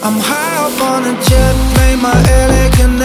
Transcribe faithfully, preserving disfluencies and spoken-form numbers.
I'm high up on a jet plane, my L A can